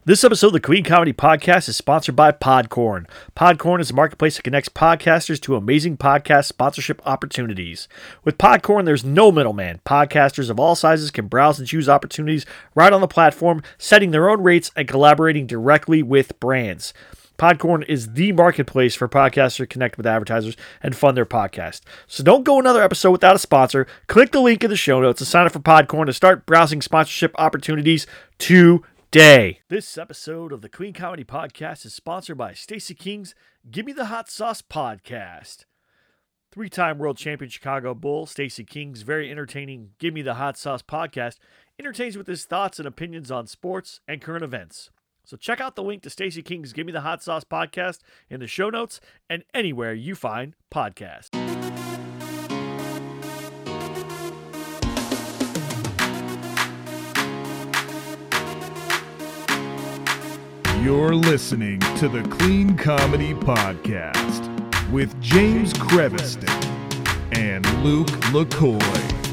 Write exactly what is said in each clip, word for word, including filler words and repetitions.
This episode of the Queen Comedy Podcast is sponsored by Podcorn. Podcorn is a marketplace that connects podcasters to amazing podcast sponsorship opportunities. With Podcorn, there's no middleman. Podcasters of all sizes can browse and choose opportunities right on the platform, setting their own rates and collaborating directly with brands. Podcorn is the marketplace for podcasters to connect with advertisers and fund their podcast. So don't go another episode without a sponsor. Click the link in the show notes and sign up for Podcorn to start browsing sponsorship opportunities today. Day. This episode of the Queen Comedy Podcast is sponsored by Stacey King's Give Me the Hot Sauce podcast. Three-time world champion Chicago Bull, Stacey King's very entertaining Give Me the Hot Sauce podcast entertains with his thoughts and opinions on sports and current events. So check out the link to Stacey King's Give Me the Hot Sauce podcast in the show notes and anywhere you find podcasts. You're listening to the Clean Comedy Podcast with James Creviston and Luke LaCoy.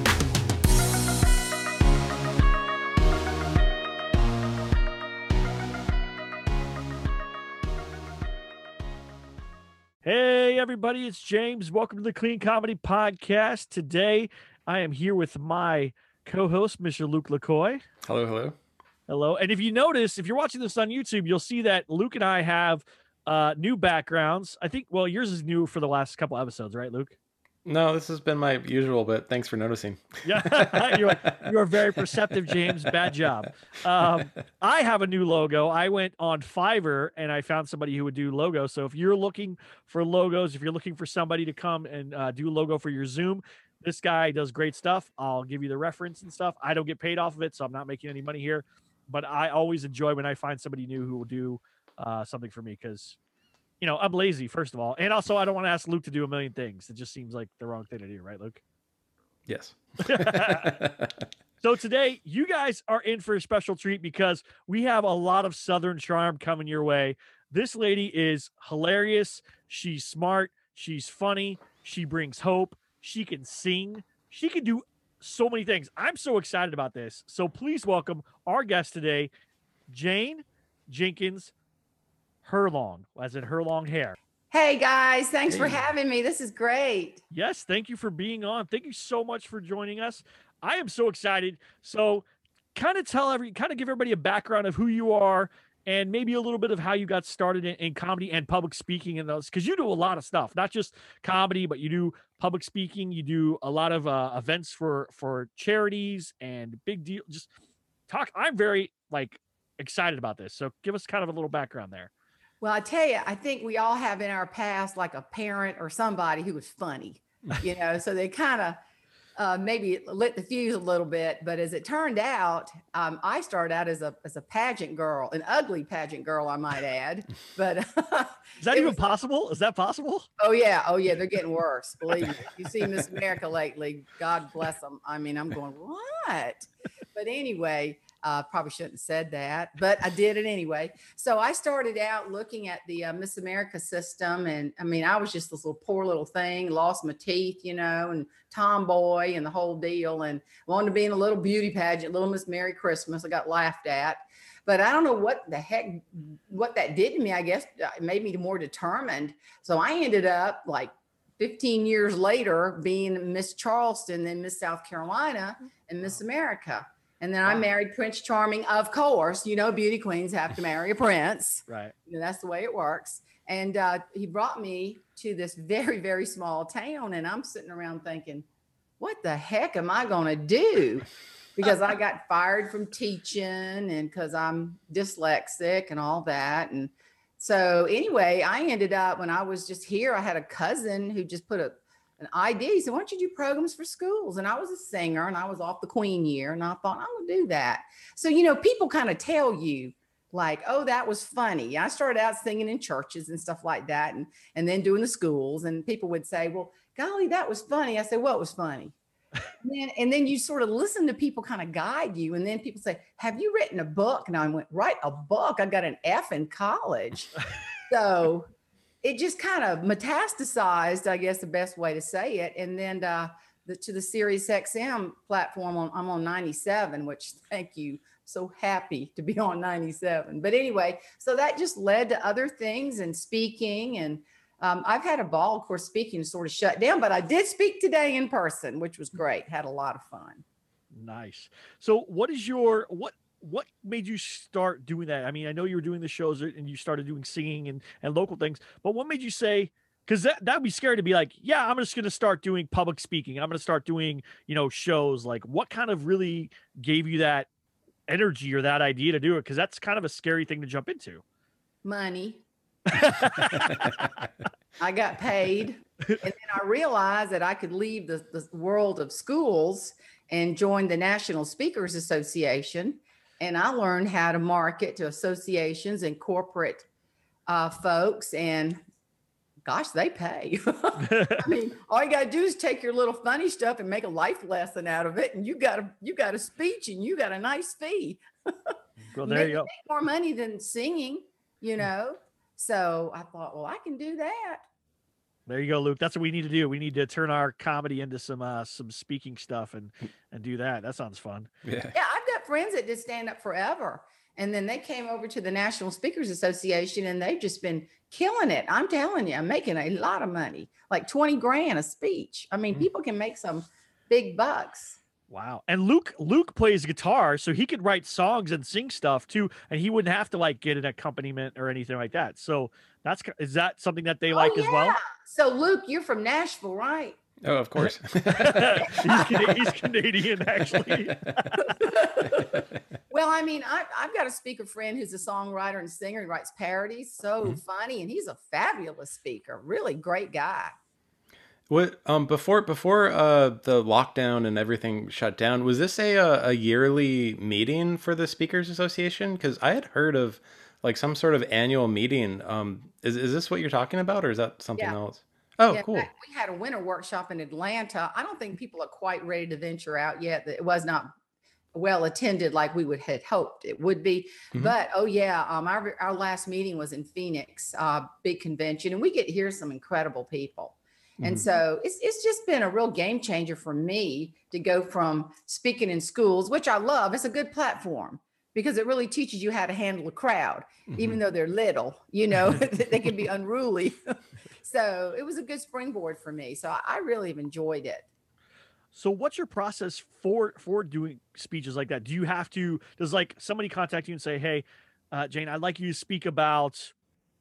Hey everybody, it's James. Welcome to the Clean Comedy Podcast. Today I am here with my co-host, Mister Luke LaCoy. Hello, hello. Hello. And if you notice, if you're watching this on YouTube, you'll see that Luke and I have uh, new backgrounds. I think, well, yours is new for the last couple episodes, right, Luke? No, this has been my usual, but thanks for noticing. Yeah, you're, you're very perceptive, James. Bad job. Um, I have a new logo. I went on Fiverr and I found somebody who would do logos. So if you're looking for logos, if you're looking for somebody to come and uh, do a logo for your Zoom, this guy does great stuff. I'll give you the reference and stuff. I don't get paid off of it, so I'm not making any money here. But I always enjoy when I find somebody new who will do uh, something for me because, you know, I'm lazy, first of all. And also, I don't want to ask Luke to do a million things. It just seems like the wrong thing to do, right, Luke? Yes. So today, you guys are in for a special treat because we have a lot of Southern charm coming your way. This lady is hilarious. She's smart. She's funny. She brings hope. She can sing. She can do so many things. I'm so excited about this. So please welcome our guest today, Jane Jenkins Herlong, as in her long hair. Hey guys, thanks Hey. for having me. This is great. Yes, thank you for being on. Thank you so much for joining us. I am so excited. So kind of tell every, kind of give everybody a background of who you are and maybe a little bit of how you got started in, in comedy and public speaking and those, because you do a lot of stuff, not just comedy, but you do public speaking. You do a lot of uh, events for, for charities and big deal. Just talk. I'm very like excited about this. So give us kind of a little background there. Well, I tell you, I think we all have in our past like a parent or somebody who was funny, you know, so they kind of uh, maybe lit the fuse a little bit. But as it turned out, um, I started out as a as a pageant girl, an ugly pageant girl, I might add. But is that even was, possible? Is that possible? Oh, yeah. Oh, yeah. They're getting worse. Believe me. You see Miss America lately. God bless them. I mean, I'm going, what? But anyway, uh, probably shouldn't have said that, but I did it anyway. So I started out looking at the uh, Miss America system. And I mean, I was just this little poor little thing, lost my teeth, you know, and tomboy and the whole deal. And wanted to be in a little beauty pageant, Little Miss Merry Christmas. I got laughed at. But I don't know what the heck, what that did to me. I guess it made me more determined. So I ended up like fifteen years later being Miss Charleston, then Miss South Carolina and Miss America. And then wow. I married Prince Charming, of course. You know, beauty queens have to marry a prince. Right. You know, that's the way it works. And uh, he brought me to this very, very small town. And I'm sitting around thinking, what the heck am I going to do? Because I got fired from teaching and because I'm dyslexic and all that. And so anyway, I ended up, when I was just here, I had a cousin who just put a an I D. He said, why don't you do programs for schools? And I was a singer and I was off the Queen year. And I thought, I'm going to do that. So, you know, people kind of tell you like, oh, that was funny. I started out singing in churches and stuff like that. And, and then doing the schools, and people would say, well, golly, that was funny. I said, what was funny? and, then, and then you sort of listen to people kind of guide you. And then people say, have you written a book? And I went, write a book? I got an F in college. So it just kind of metastasized, I guess the best way to say it. And then uh, the, to the Sirius X M platform, on, I'm on ninety-seven, which thank you so happy to be on ninety-seven. But anyway, so that just led to other things and speaking. And um, I've had a ball, of course, speaking sort of shut down, but I did speak today in person, which was great. Had a lot of fun. Nice. So what is your, what, what made you start doing that? I mean, I know you were doing the shows and you started doing singing and, and local things, but what made you say, because that that'd be scary to be like, yeah, I'm just going to start doing public speaking. I'm going to start doing, you know, shows. Like, what kind of really gave you that energy or that idea to do it? Because that's kind of a scary thing to jump into. Money. I got paid, and then I realized that I could leave the, the world of schools and join the National Speakers Association. And I learned how to market to associations and corporate uh, folks. And gosh, they pay. I mean, all you got to do is take your little funny stuff and make a life lesson out of it. And you got a, you got a speech and you got a nice fee. Well, there Maybe you go. make more money than singing, you know? So I thought, well, I can do that. There you go, Luke. That's what we need to do. We need to turn our comedy into some uh, some speaking stuff and and do that. That sounds fun. Yeah. Yeah, I've got friends that did stand up forever. And then they came over to the National Speakers Association and they've just been killing it. I'm telling you, I'm making a lot of money, like twenty grand a speech. I mean, Mhm. people can make some big bucks. Wow. And Luke Luke plays guitar, so he could write songs and sing stuff too, and he wouldn't have to like get an accompaniment or anything like that. So that's is that something that they like Oh, as well? yeah. So Luke, you're from Nashville, right? Oh, of course. he's, Cana- he's Canadian, actually. Well, I mean, I, I've got a speaker friend who's a songwriter and singer. He writes parodies, so Mhm. funny, and he's a fabulous speaker, really great guy. What um before before uh the lockdown and everything shut down, was this a a, a yearly meeting for the Speakers Association? Because I had heard of like some sort of annual meeting. Um, is is this what you're talking about, or is that something Yeah. else? Oh, Yeah, in cool. fact, we had a winter workshop in Atlanta. I don't think people are quite ready to venture out yet. It was not well attended like we would had hoped it would be. Mhm. But oh yeah, um, our our last meeting was in Phoenix, uh, big convention, and we get to hear some incredible people. And Mhm. so it's it's just been a real game changer for me to go from speaking in schools, which I love. It's a good platform because it really teaches you how to handle a crowd, even Mhm. though they're little, you know, they can be unruly. So it was a good springboard for me. So I, I really have enjoyed it. So what's your process for for doing speeches like that? Do you have to, does like somebody contact you and say, hey, uh, Jane, I'd like you to speak about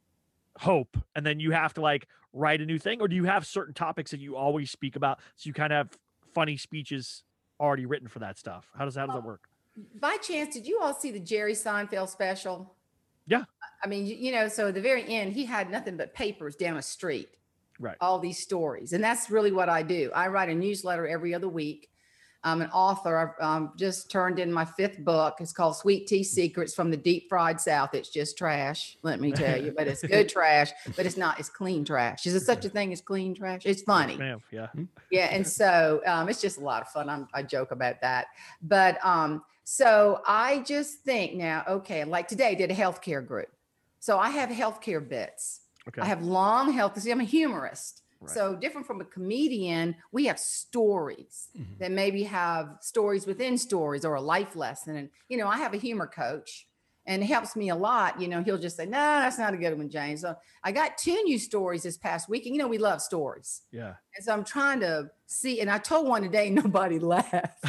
hope, and then you have to like write a new thing? Or do you have certain topics that you always speak about, so you kind of have funny speeches already written for that stuff? How does how does that work? By chance, did you all see the Jerry Seinfeld special? Yeah. I mean, you, you know, so at the very end, he had nothing but papers down a street, Right. all these stories. And that's really what I do. I write a newsletter every other week. I'm an author. I've um, just turned in my fifth book. It's called Sweet Tea Secrets from the Deep Fried South. It's just trash, let me tell you, but it's good trash, but it's not, it's clean trash. Is there such a thing as clean trash? It's funny. Ma'am, yeah. Yeah. And so um, it's just a lot of fun. I'm, I joke about that. But um, so I just think now, okay, like today I did a healthcare group. So I have healthcare bits. Okay. I have long health. See, I'm a humorist. Right. So different from a comedian, we have stories Mhm. that maybe have stories within stories or a life lesson. And, you know, I have a humor coach and it helps me a lot. You know, he'll just say, no, that's not a good one, James. So I got two new stories this past week. And, you know, we love stories. Yeah. And so I'm trying to see, and I told one today, nobody laughed.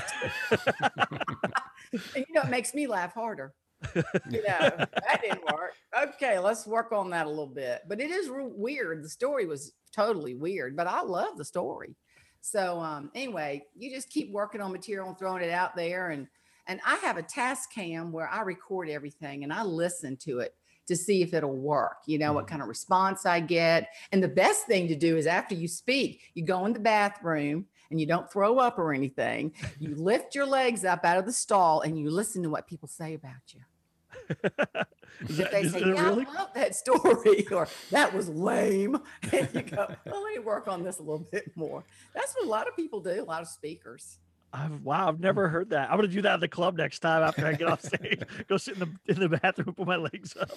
And, you know, it makes me laugh harder. You know, that didn't work. Okay, let's work on that a little bit. But it is real weird. The story was totally weird, but I love the story. So um, anyway, you just keep working on material and throwing it out there. And and I have a task cam where I record everything and I listen to it to see if it'll work, you know, what kind of response I get. And the best thing to do is after you speak, you go in the bathroom and you don't throw up or anything. You lift your legs up out of the stall and you listen to what people say about you. Is If that- they is say, it yeah, really? I love that story, or that was lame, and you go, well, let me work on this a little bit more. That's what a lot of people do, a lot of speakers. I've, wow, I've never heard that. I'm gonna do that at the club next time after I get off stage. Go sit in the in the bathroom, put my legs up.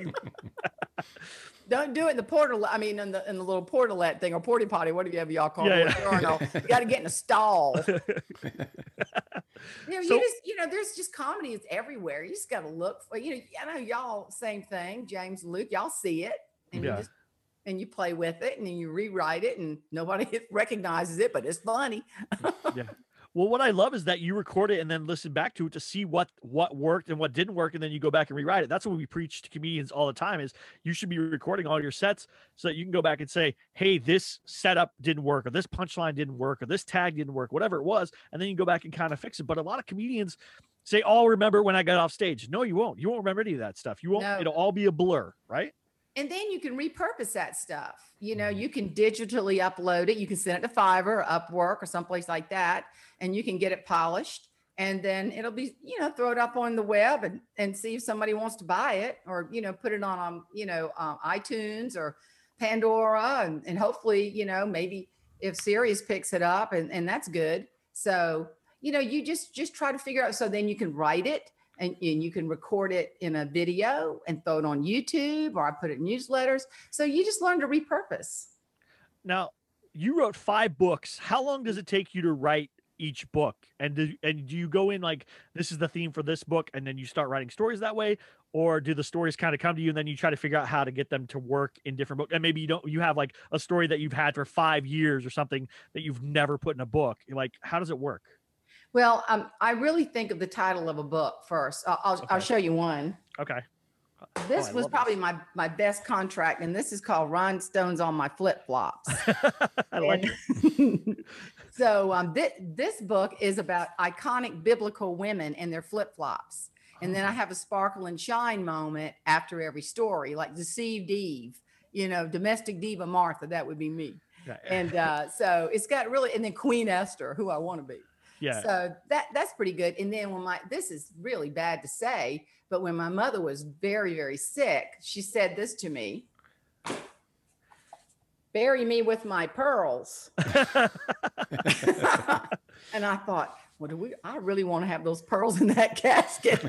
Don't do it in the portal. I mean, in the in the little portalette thing or porty potty, whatever you have y'all call Yeah, it. yeah. Urinal. You got to get in a stall. You know, So- you just, you know, there's just comedy is everywhere. You just got to look for, you know, I know y'all, same thing, James, Luke, y'all see it and Yeah. you just, and you play with it and then you rewrite it and nobody recognizes it, but it's funny. Yeah. Well, what I love is that you record it and then listen back to it to see what what worked and what didn't work, and then you go back and rewrite it. That's what we preach to comedians all the time: is you should be recording all your sets so that you can go back and say, "Hey, this setup didn't work, or this punchline didn't work, or this tag didn't work, whatever it was," and then you go back and kind of fix it. But a lot of comedians say, "Oh, I'll remember when I got off stage." No, you won't. You won't remember any of that stuff. You won't. No. It'll all be a blur, right? And then you can repurpose that stuff. You know, you can digitally upload it. You can send it to Fiverr or Upwork or someplace like that, and you can get it polished. And then it'll be, you know, throw it up on the web and, and see if somebody wants to buy it, or, you know, put it on, um, you know, um, iTunes or Pandora. And, and hopefully, you know, maybe if Sirius picks it up, and, and that's good. So, you know, you just, just try to figure out, so then you can write it. And, and you can record it in a video and throw it on YouTube, or I put it in newsletters. So you just learn to repurpose. Now, you wrote five books. How long does it take you to write each book? And do, and do you go in like, this is the theme for this book, and then you start writing stories that way? Or do the stories kind of come to you and then you try to figure out how to get them to work in different books? And maybe you don't, you have like a story that you've had for five years or something that you've never put in a book. Like, how does it work? Well, um, I really think of the title of a book first. I'll, I'll, Okay. I'll show you one. Okay. This Oh, I was love probably this. my, my best contract, and this is called Rhinestones on My Flip Flops. I like it. So um, th- this book is about iconic biblical women and their flip flops. And then I have a sparkle and shine moment after every story, like Deceived Eve, you know, domestic diva Martha, that would be me. Yeah. And uh, so it's got really, and then Queen Esther, who I want to be. Yeah. So that that's pretty good. And then when my, this is really bad to say, but when my mother was very, very sick, she said this to me: "Bury me with my pearls." And I thought, well, do we, I really want to have those pearls in that casket.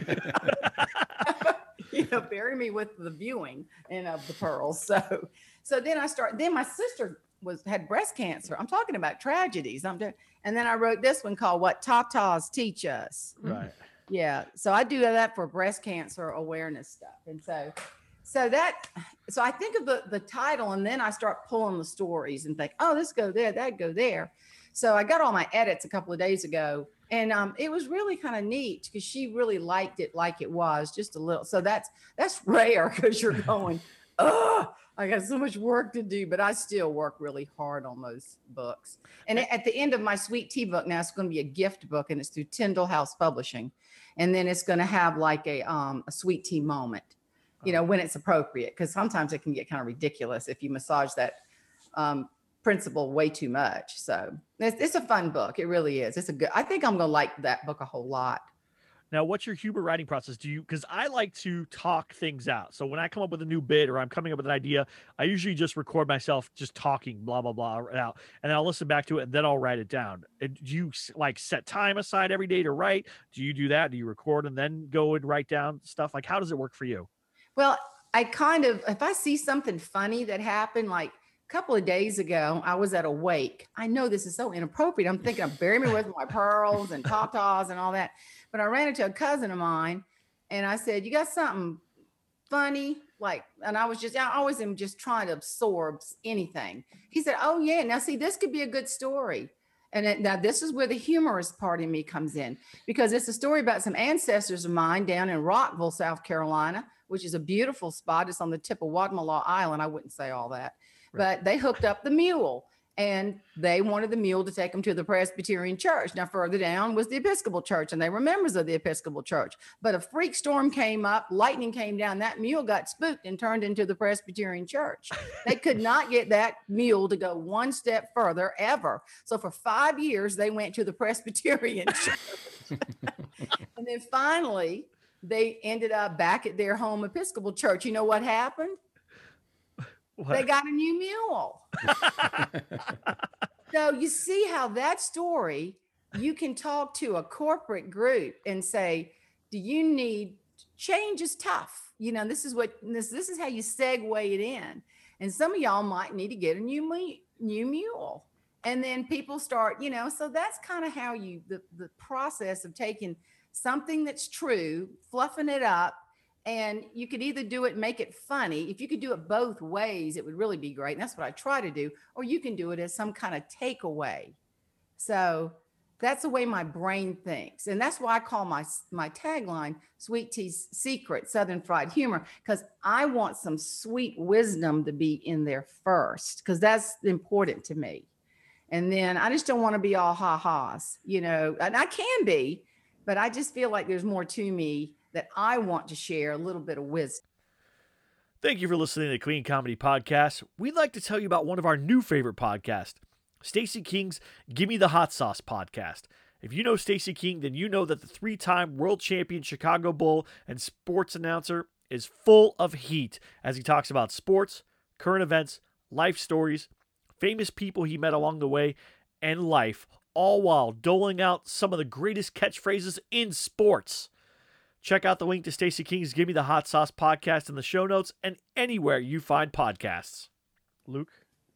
You know, bury me with the viewing and of the pearls. So, so then I start, then my sister was, had breast cancer. I'm talking about tragedies. I'm doing, and then I wrote this one called What Tatas Teach Us. Right. Yeah. So I do that for breast cancer awareness stuff. And so, so that, so I think of the, the title, and then I start pulling the stories and think, oh, this go there, that go there. So I got all my edits a couple of days ago, and um, it was really kind of neat because she really liked it like it was, just a little. So that's, that's rare, because you're going, oh, I got so much work to do, but I still work really hard on those books. And at the end of my Sweet Tea book, now it's going to be a gift book, and it's through Tyndall House Publishing. And then it's going to have like a, um, a Sweet Tea moment, you know, when it's appropriate, because sometimes it can get kind of ridiculous if you massage that um, principle way too much. So it's, it's a fun book. It really is. It's a good, I think I'm going to like that book a whole lot. Now, what's your humor writing process? Do you, because I like to talk things out. So when I come up with a new bit or I'm coming up with an idea, I usually just record myself just talking blah, blah, blah out, and then I'll listen back to it and then I'll write it down. And do you like set time aside every day to write? Do you do that? Do you record and then go and write down stuff? Like, how does it work for you? Well, I kind of, if I see something funny that happened, like a couple of days ago, I was at a wake. I know this is so inappropriate. I'm thinking of bury me with my pearls and tatas and all that. But I ran into a cousin of mine, and I said, you got something funny? Like, and I was just, I always am just trying to absorb anything. He said, oh yeah, now see, this could be a good story. And it, now this is where the humorous part in me comes in, because it's a story about some ancestors of mine down in Rockville, South Carolina, which is a beautiful spot. It's on the tip of Wadmalaw Island. I wouldn't say all that, right. But they hooked up the mule, and they wanted the mule to take them to the Presbyterian church. Now further down was the Episcopal church, and they were members of the Episcopal church. But a freak storm came up, lightning came down, that mule got spooked and turned into the Presbyterian church. They could not get that mule to go one step further ever. So for five years, they went to the Presbyterian church. And then finally, they ended up back at their home Episcopal church. You know what happened? What? They got a new mule. So you see how that story, you can talk to a corporate group and say, do you need, change is tough. You know, this is what, this, this is how you segue it in. And some of y'all might need to get a new, new mule. And then people start, you know, so that's kind of how you, the, the process of taking something that's true, fluffing it up, and you could either do it and make it funny. If you could do it both ways, it would really be great. And that's what I try to do. Or you can do it as some kind of takeaway. So that's the way my brain thinks. And that's why I call my, my tagline, Sweet Tea's Secret, Southern Fried Humor, because I want some sweet wisdom to be in there first, because that's important to me. And then I just don't want to be all ha-has, you know, and I can be, but I just feel like there's more to me that I want to share a little bit of wisdom. Thank you for listening to the Clean Comedy Podcast. We'd like to tell you about one of our new favorite podcasts, Stacey King's Gimme the Hot Sauce podcast. If you know Stacey King, then you know that the three-time world champion Chicago Bull and sports announcer is full of heat as he talks about sports, current events, life stories, famous people he met along the way, and life, all while doling out some of the greatest catchphrases in sports. Check out the link to Stacey King's Gimme the Hot Sauce podcast in the show notes and anywhere you find podcasts. Luke?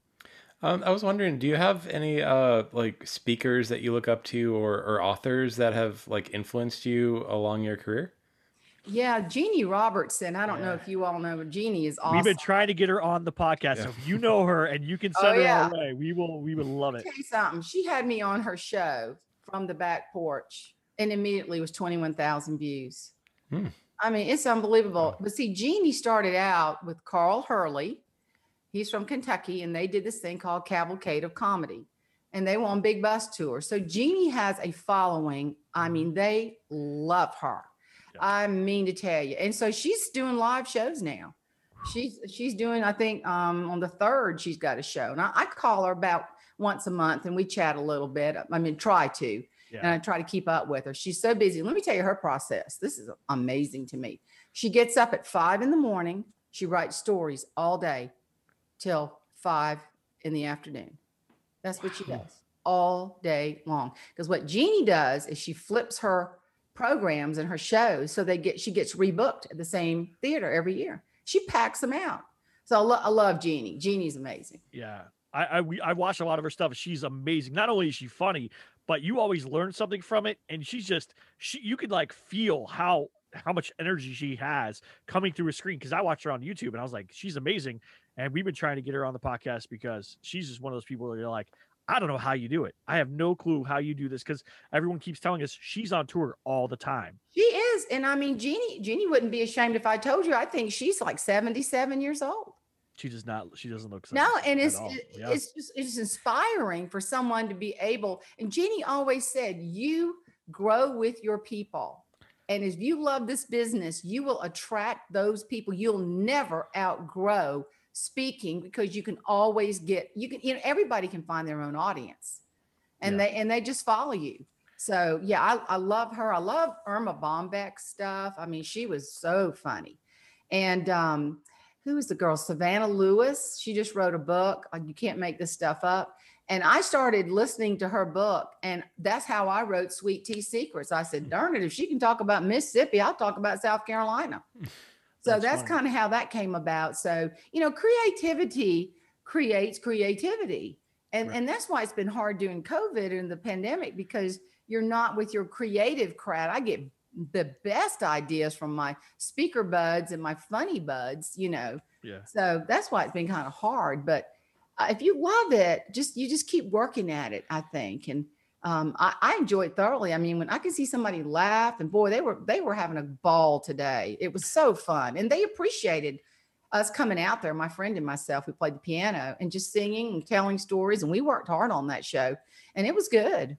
Um, I was wondering, do you have any uh, like speakers that you look up to, or, or authors that have like influenced you along your career? Yeah, Jeannie Robertson. I don't yeah. know if you all know, but Jeannie is awesome. We've been trying to get her on the podcast. Yeah. So if you know her and you can send oh, yeah. her our way, we will. We would love it. I'll tell you something. She had me on her show From the Back Porch, and immediately was twenty-one thousand views. Hmm. I mean, it's unbelievable. But see, Jeannie started out with Carl Hurley. He's from Kentucky, and they did this thing called Cavalcade of Comedy, and they were on big bus tours. So Jeannie has a following. I mean, they love her. Yeah. I mean to tell you. And so she's doing live shows now. She's she's doing, I think, um, on the third, she's got a show. And I, I call her about once a month, and we chat a little bit. I mean, try to. Yeah. And I try to keep up with her. She's so busy. Let me tell you her process. This is amazing to me. She gets up at five in the morning. She writes stories all day till five in the afternoon. That's what she does all day long. Because what Jeannie does is she flips her programs and her shows so they get she gets rebooked at the same theater every year. She packs them out. So I, lo- I love Jeannie. Jeannie's amazing. Yeah, I I, we, I watch a lot of her stuff. She's amazing. Not only is she funny, but you always learn something from it. And she's just she you could like feel how how much energy she has coming through a screen. Because I watched her on YouTube and I was like, she's amazing. And we've been trying to get her on the podcast because she's just one of those people that you're like, I don't know how you do it. I have no clue how you do this, because everyone keeps telling us she's on tour all the time. She is. And I mean, Jeannie, Jeannie wouldn't be ashamed if I told you. I think she's like seventy-seven years old. She does not, she doesn't look no, and it's it, yeah. it's just it's inspiring for someone to be able. And Jeannie always said, you grow with your people. And if you love this business, you will attract those people. You'll never outgrow speaking, because you can always get, you can, you know, everybody can find their own audience, and yeah. they, and they just follow you. So yeah, I, I love her. I love Irma Bombeck's stuff. I mean, she was so funny. And, um, who is the girl? Savannah Lewis. She just wrote a book. You can't make this stuff up. And I started listening to her book, and that's how I wrote Sweet Tea Secrets. I said, darn it, if she can talk about Mississippi, I'll talk about South Carolina. So that's, that's kind of how that came about. So, you know, creativity creates creativity. And, right. and that's why it's been hard during COVID and the pandemic, because you're not with your creative crowd. I get the best ideas from my speaker buds and my funny buds, you know. Yeah. So that's why it's been kind of hard. But uh, if you love it, just you just keep working at it, I think. And Um, I, I enjoy it thoroughly. I mean, when I could see somebody laugh, and boy, they were they were having a ball today. It was so fun, and they appreciated us coming out there. My friend and myself, we played the piano and just singing and telling stories, and we worked hard on that show, and it was good.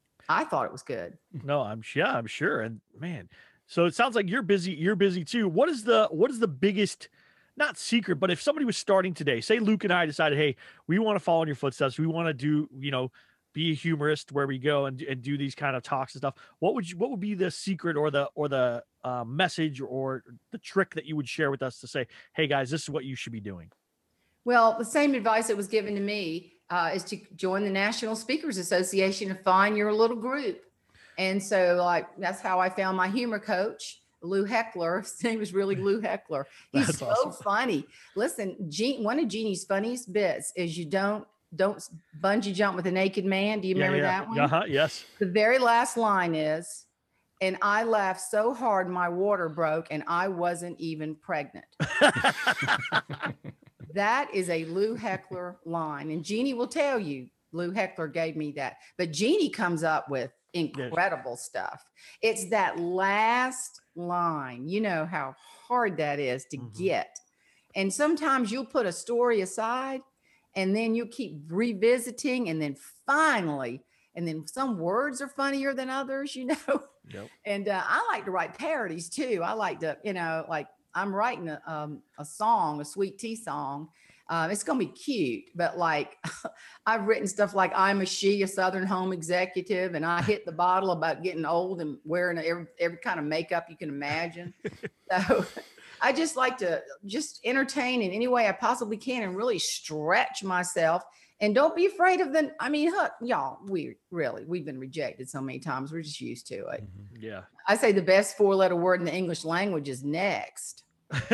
I thought it was good. No, I'm yeah, I'm sure. And man, so it sounds like you're busy. You're busy too. What is the what is the biggest, not secret, but if somebody was starting today, say Luke and I decided, hey, we want to follow in your footsteps. We want to do, you know, be a humorist where we go and, and do these kind of talks and stuff. What would you, what would be the secret or the, or the uh, message or the trick that you would share with us to say, hey guys, this is what you should be doing? Well, the same advice that was given to me uh, is to join the National Speakers Association and find your little group. And so like, that's how I found my humor coach, Lou Heckler. His name was really Lou Heckler. He's so awesome. Funny. Listen, Jean, one of Jeannie's funniest bits is you don't Don't Bungee Jump with a Naked Man. Do you Yeah, remember yeah. that one? Uh-huh, yes. The very last line is, and I laughed so hard my water broke and I wasn't even pregnant. That is a Lou Heckler line. And Jeannie will tell you, Lou Heckler gave me that. But Jeannie comes up with incredible stuff. It's that last line. You know how hard that is to Mhm. get. And sometimes you'll put a story aside and then you keep revisiting. And then finally, and then some words are funnier than others, you know? Yep. And uh, I like to write parodies too. I like to, you know, like I'm writing a, um, a song, a sweet tea song. Um, it's going to be cute, but like I've written stuff like I'm a she, a Southern home executive, and I hit the bottle about getting old and wearing every, every kind of makeup you can imagine. So I just like to just entertain in any way I possibly can and really stretch myself. And don't be afraid of the, I mean, huh, y'all, we really, we've been rejected so many times. We're just used to it. Yeah. I say the best four letter word in the English language is next.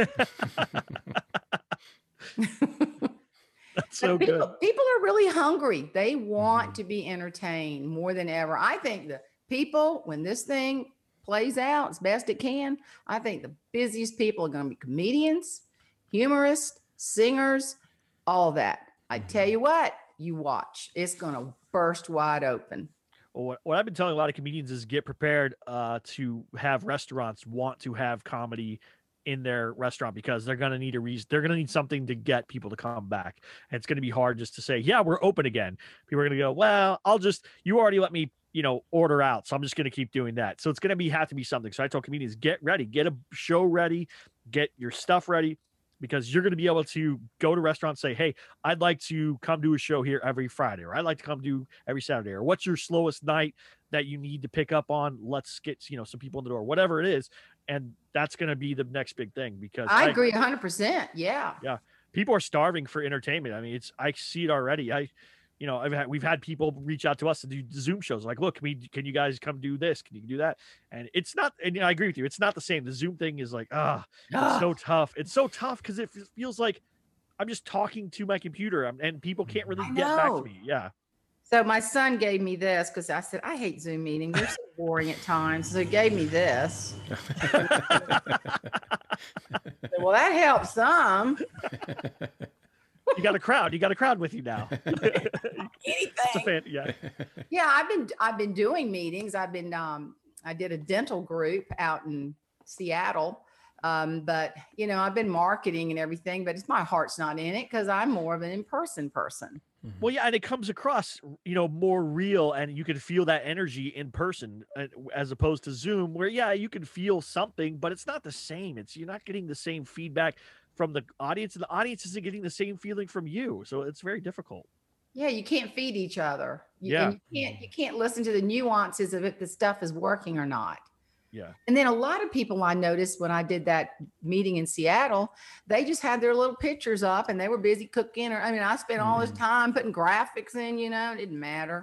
That's so people, good. people are really hungry. They want Mm-hmm. to be entertained more than ever. I think the people, when this thing plays out as best it can, I think the busiest people are going to be comedians, humorists, singers, all that. I tell you what, you watch. It's going to burst wide open. Well, what, what I've been telling a lot of comedians is get prepared uh, to have restaurants want to have comedy in their restaurant because they're going to need a reason. They're going to need something to get people to come back. And it's going to be hard just to say, yeah, we're open again. People are going to go, well, I'll just, you already let me, you know, order out. So I'm just going to keep doing that. So it's going to be, have to be something. So I told comedians, get ready, get a show ready, get your stuff ready, because you're going to be able to go to restaurants and say, hey, I'd like to come do a show here every Friday, or I'd like to come do every Saturday, or what's your slowest night that you need to pick up on? Let's get, you know, some people in the door, whatever it is. And that's going to be the next big thing because I, I agree one hundred percent. Yeah. Yeah. People are starving for entertainment. I mean, it's, I see it already. I, you know, I've had, we've had people reach out to us to do Zoom shows. Like, look, can we, can you guys come do this? Can you do that? And it's not, and you know, I agree with you. It's not the same. The Zoom thing is like, ah, it's so tough. It's so tough because it feels like I'm just talking to my computer and people can't really I get back know. to me. Yeah. So my son gave me this because I said, I hate Zoom meetings. They're so boring at times. So he gave me this. Well, that helps some. You got a crowd. You got a crowd with you now. Anything. It's a fan, yeah. Yeah, I've been I've been doing meetings. I've been um I did a dental group out in Seattle. Um, but you know, I've been marketing and everything, but it's my heart's not in it because I'm more of an in-person person. Well, yeah, and it comes across, you know, more real, and you can feel that energy in person uh, as opposed to Zoom, where yeah, you can feel something, but it's not the same. It's you're not getting the same feedback from the audience, and the audience isn't getting the same feeling from you. So it's very difficult. Yeah, you can't feed each other. You, Yeah. and you can't you can't listen to the nuances of if the stuff is working or not. Yeah. And then a lot of people I noticed when I did that meeting in Seattle, they just had their little pictures up and they were busy cooking. Or I mean, I spent all this time putting graphics in, you know, it didn't matter.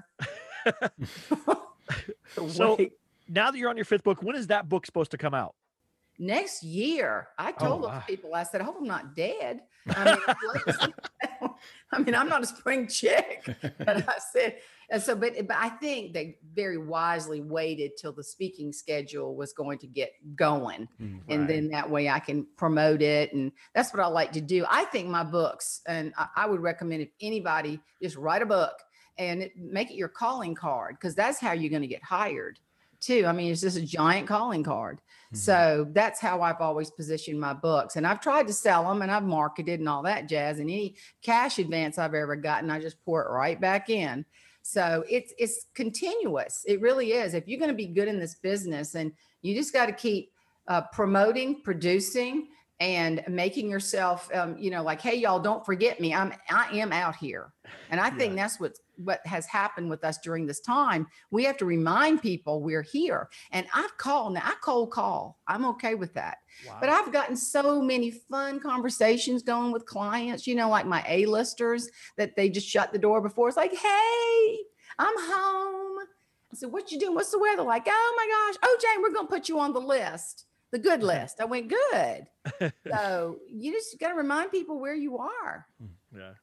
So Wait. now that you're on your fifth book, when is that book supposed to come out? Next year, I told Oh, those wow. people, I said, I hope I'm not dead. I mean, I mean, I'm not a spring chick, but I said, and so, but, but I think they very wisely waited till the speaking schedule was going to get going. And Right. then that way I can promote it. And that's what I like to do. I think my books, and I, I would recommend if anybody just write a book and it, make it your calling card, because that's how you're going to get hired too. I mean, it's just a giant calling card. So that's how I've always positioned my books. And I've tried to sell them and I've marketed and all that jazz. And any cash advance I've ever gotten, I just pour it right back in. So it's it's continuous. It really is. If you're going to be good in this business, and you just got to keep uh, promoting, producing, and making yourself, um, you know, like, hey, y'all, don't forget me. I'm I am out here. And I think that's what's what has happened with us during this time. We have to remind people we're here. And I've called now. I cold call. I'm okay with that. Wow. But I've gotten so many fun conversations going with clients, you know, like my A-listers that they just shut the door before. It's like, hey, I'm home. I said, what you doing? What's the weather like? Oh my gosh. Oh, Jane, we're going to put you on the list, the good list. I went, good. So you just got to remind people where you are. Yeah.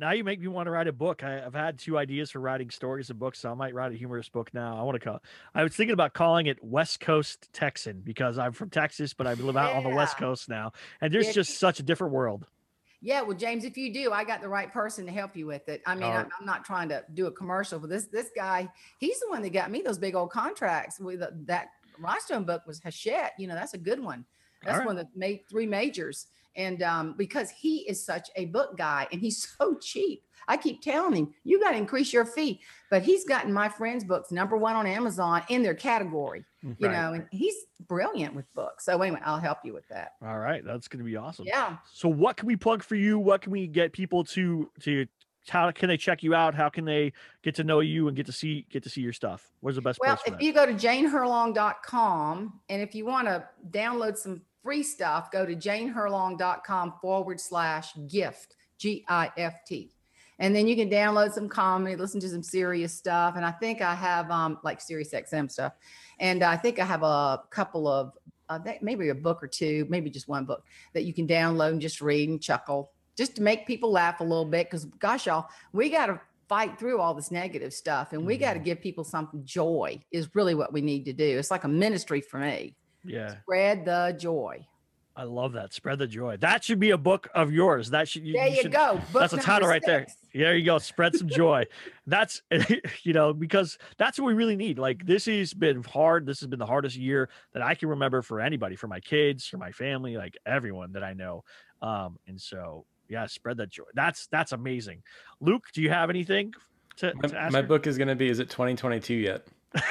now you make me want to write a book. I, I've had two ideas for writing stories and books, so I might write a humorous book now. I want to call. I was thinking about calling it West Coast Texan because I'm from Texas, but I live out on the West Yeah. Coast now, and there's Yeah. just such a different world. Yeah, well, James, if you do, I got the right person to help you with it. I mean, All I'm, right. I'm not trying to do a commercial, but this this guy, he's the one that got me those big old contracts. With the, that Rhinestone book was Hachette. You know, that's a good one. That's All right. one that made three majors. And um, because he is such a book guy and he's so cheap, I keep telling him, you got to increase your fee. But he's gotten my friends' books number one on Amazon in their category, you Right. know, and he's brilliant with books. So anyway, I'll help you with that. All right, that's going to be awesome. Yeah. So what can we plug for you? What can we get people to to how can they check you out? How can they get to know you and get to see get to see your stuff? Where's the best Well, place for if that? you go to jane hurlong dot com, and if you want to download some free stuff, go to jane hurlong dot com forward slash gift, G I F T. And then you can download some comedy, listen to some serious stuff. And I think I have um, like Sirius X M stuff. And I think I have a couple of, uh, maybe a book or two, maybe just one book that you can download and just read and chuckle, just to make people laugh a little bit. Because gosh, y'all, we got to fight through all this negative stuff, and we got to give people something. Joy is really what we need to do. It's like a ministry for me. Yeah, Spread the joy. I love that. Spread the joy. That should be a book of yours. That should you, There you, should, go. Book that's a title number right there. six. There you go. Spread some joy. That's, you know, because that's what we really need. Like, this has been hard. This has been the hardest year that I can remember for anybody, for my kids, for my family, like everyone that I know. Um, and so, yeah, spread that joy. That's, that's amazing. Luke, do you have anything to, to My, ask my her? book is going to be, is it twenty twenty-two yet?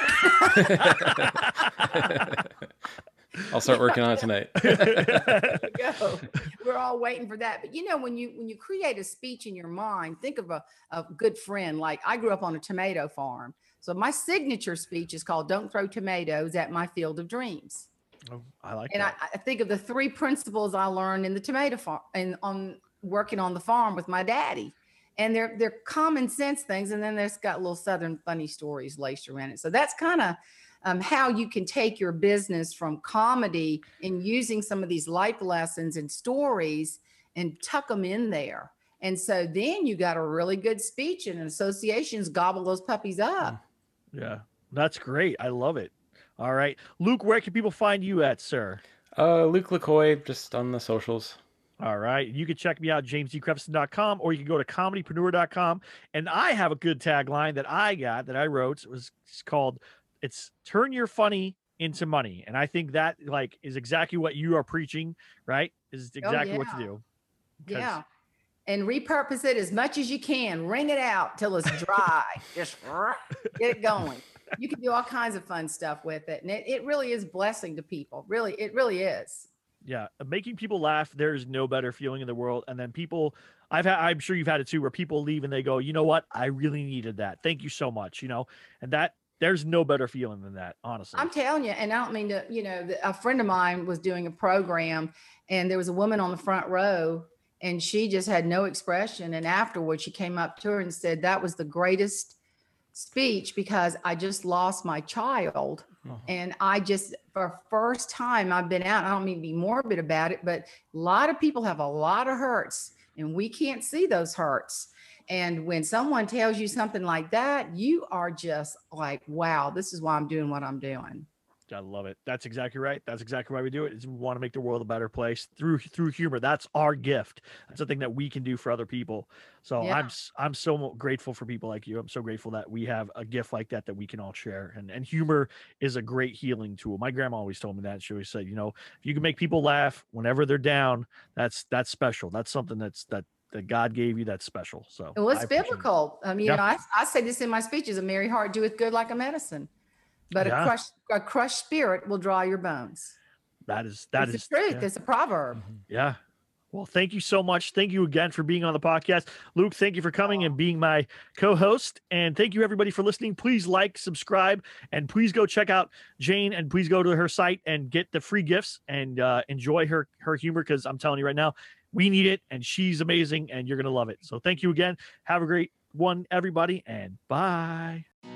I'll start working on it tonight. There you go. We're all waiting for that. But you know, when you when you create a speech in your mind, think of a, a good friend. Like, I grew up on a tomato farm. So my signature speech is called "Don't Throw Tomatoes at My Field of Dreams." Oh, I like And that. I, I think of the three principles I learned in the tomato farm and on working on the farm with my daddy. And they're they're common sense things. And then there's got little Southern funny stories laced around it. So that's kind of um, how you can take your business from comedy and using some of these life lessons and stories and tuck them in there. And so then you got a really good speech, and associations gobble those puppies up. Yeah, that's great. I love it. All right. Luke, where can people find you at, sir? Uh, Luke LaCoy, just on the socials. All right. You can check me out, james d creveston dot com, or you can go to comedypreneur dot com. And I have a good tagline that I got that I wrote. It was it's called, it's turn your funny into money. And I think that like is exactly what you are preaching, right? Is exactly what to yeah. do. 'Cause- Yeah. And repurpose it as much as you can. Wring it out till it's dry. Just get it going. You can do all kinds of fun stuff with it. And it, it really is blessing to people. Really, it really is. Yeah, making people laugh. There's no better feeling in the world. And then people, I've had, I'm sure you've had it too, where people leave and they go, you know what? I really needed that. Thank you so much. You know, and that there's no better feeling than that, honestly. I'm telling you, and I don't mean to, you know, the, a friend of mine was doing a program, and there was a woman on the front row, and she just had no expression. And afterwards, she came up to her and said, that was the greatest speech because I just lost my child. Uh-huh. And I just, for first time I've been out, I don't mean to be morbid about it, but a lot of people have a lot of hurts, and we can't see those hurts. And when someone tells you something like that, you are just like, wow, this is why I'm doing what I'm doing. I love it. That's exactly right. That's exactly why we do it. Is we want to make the world a better place through through humor. That's our gift. That's something that we can do for other people. So Yeah. I'm s- I'm so grateful for people like you. I'm so grateful that we have a gift like that that we can all share. And and humor is a great healing tool. My grandma always told me that. She always said, you know, if you can make people laugh whenever they're down, that's that's special. That's something that's that that God gave you. That's special. So Well, I it's appreciate it. biblical. I mean, Yeah. you know, I, I say this in my speeches: a merry heart doeth good like a medicine, but Yeah. a crushed a crushed spirit will dry your bones. That is that it's is the truth. yeah. It's a proverb. Yeah. Well, thank you so much. Thank you again for being on the podcast. Luke, thank you for coming and being my co-host. And thank you everybody for listening. Please like, subscribe, and please go check out Jane, and please go to her site and get the free gifts and uh, enjoy her, her humor. Cause I'm telling you right now, we need it, and she's amazing, and you're going to love it. So thank you again. Have a great one, everybody, and bye.